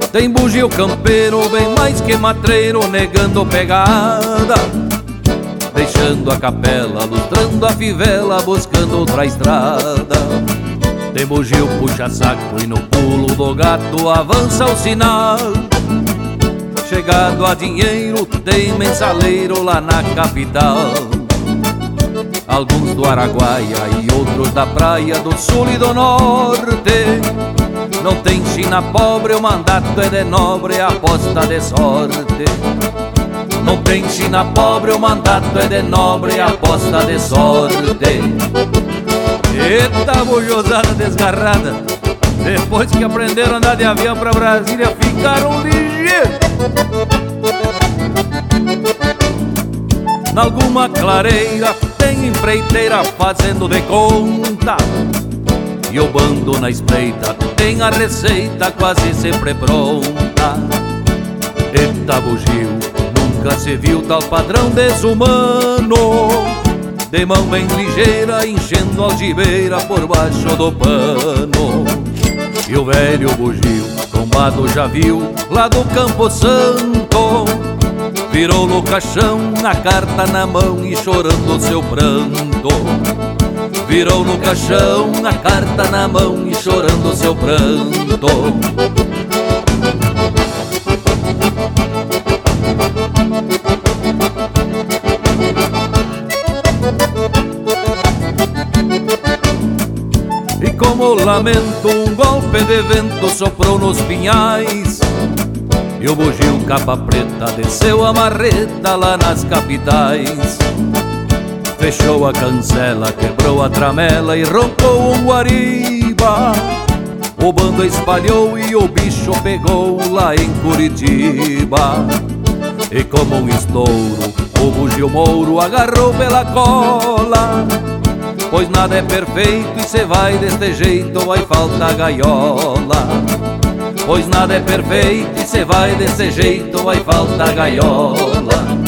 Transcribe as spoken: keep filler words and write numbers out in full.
Tem bugio campeiro, bem mais que matreiro, negando pegada, deixando a capela, lustrando a fivela, buscando outra estrada. Tem bugio puxa-saco e no pulo do gato avança o sinal. Chegado a dinheiro, tem mensaleiro lá na capital. Alguns do Araguaia e outros da praia do sul e do norte. Não tem China pobre, o mandato é de nobre, a aposta de sorte. Não tem China pobre, o mandato é de nobre, a aposta de sorte. Eita bujosada desgarrada, depois que aprenderam a andar de avião pra Brasília, ficaram ligeiros. Nalguma clareira tem empreiteira fazendo de conta, e o bando na espreita tem a receita quase sempre pronta. Eita bugio, nunca se viu tal padrão desumano, de mão bem ligeira enchendo algibeira por baixo do pano. E o velho bugio, tombado já viu lá do Campo Santo, virou no caixão, a carta na mão e chorando seu pranto. Virou no caixão, a carta na mão e chorando seu pranto. E como lamento, um golpe de vento soprou nos pinhais, e o bugio capa preta desceu a marreta lá nas capitais. Fechou a cancela, quebrou a tramela e roncou um guariba. O bando espalhou e o bicho pegou lá em Curitiba. E como um estouro, o bugio mouro agarrou pela cola, pois nada é perfeito e cê vai deste jeito, vai faltar gaiola. Pois nada é perfeito e cê vai desse jeito, vai faltar gaiola.